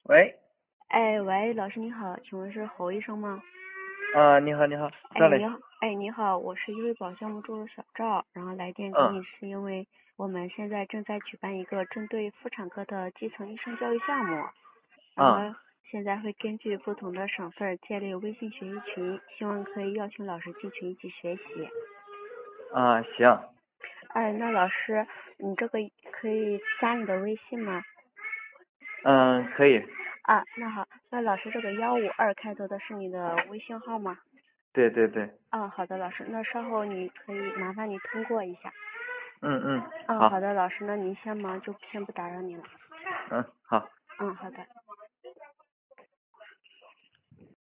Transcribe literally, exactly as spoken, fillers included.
喂， 哎，喂，老师你好，请问是侯医生吗？ 啊，你好，你好， 哎， 赵磊， 你好，哎，你好，我是医卫保项目助理小赵，然后来电给嗯你是因为我们现在正在举办一个针对妇产科的基层医生教育项目，然嗯后现在会根据不同的省份建立微信学习群，希望可以邀请老师进群一起学习。 啊，行， 哎，那老师，你这个可以加你的微信吗？ 嗯，可以， 啊，那好，那老师这个幺五二开头的是你的微信号吗？ 对对对， 嗯，好的，老师，那稍后你可以麻烦你通过一下。 嗯嗯， 嗯，好好， 的，老师，那您先忙，就先不打扰你了。 嗯好。 嗯，好的。